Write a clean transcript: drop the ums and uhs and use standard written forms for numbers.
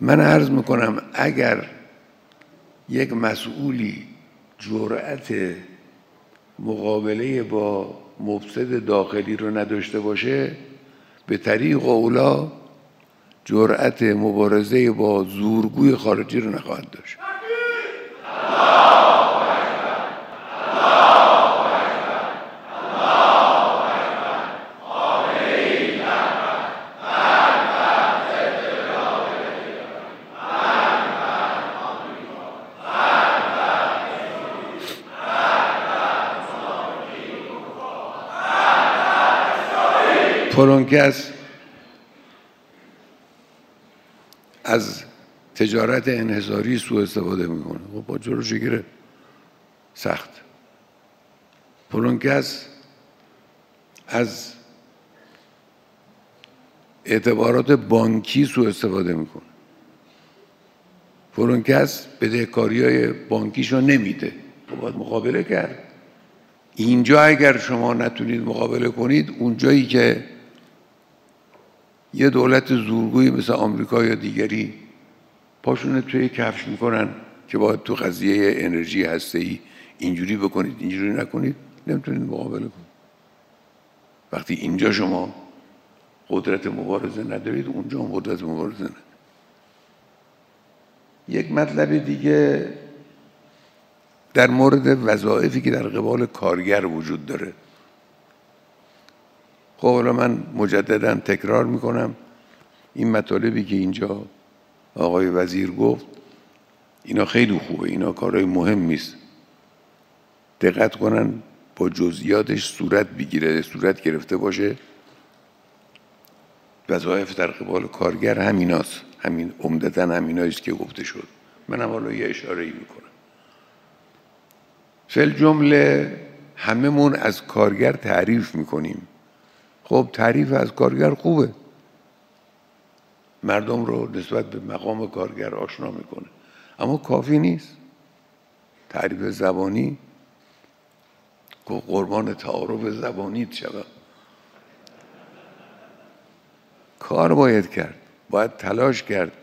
من عرض میکنم اگر یک مسئولی جرأت مقابله با مفسد داخلی رو نداشته باشه، به طریق اولا جرأت مبارزه با زورگوی خارجی رو نخواهد داشت. فلان کس از تجارت انحصاری سوء استفاده میکنه، خب با جلوش گرفت سخت. فلان کس از اعتبارات بانکی سوء استفاده میکنه، فلان کس بدهکاری‌های بانکیشو نمیده، خب باید مقابله کرد. اینجا اگر شما نتونید مقابله کنید، اونجایی که یه دولت زورگویی مثل آمریکا یا دیگری پاشون توی کفش میکنن که باید تو قضیه انرژی هسته‌ای اینجوری بکنید اینجوری نکنید، نمیتونید مقابله کنید. وقتی اینجا شما قدرت مبارزه ندارید، اونجا هم قدرت مبارزه ندارید. یک مطلب دیگه در مورد وظایفی که در قبال کارگر وجود داره. خب حالا من مجددا تکرار میکنم، این مطالبی که اینجا آقای وزیر گفت اینا خیلی خوبه، اینا کارهای مهمی است، دقت کنن با جزئیاتش صورت بگیره، صورت گرفته باشه. وظایف در قبال کارگر همیناست، همین عمدتاً همیناییست که گفته شد. منم حالا یه اشاره‌ای میکنم. فی جمله هممون از کارگر تعریف میکنیم. خب تعریف از کارگر خوبه، مردم رو نسبت به مقام کارگر آشنا میکنه، اما کافی نیست. تعریف زبانی قربان تعارف زبانی شود. کار باید کرد، باید تلاش کرد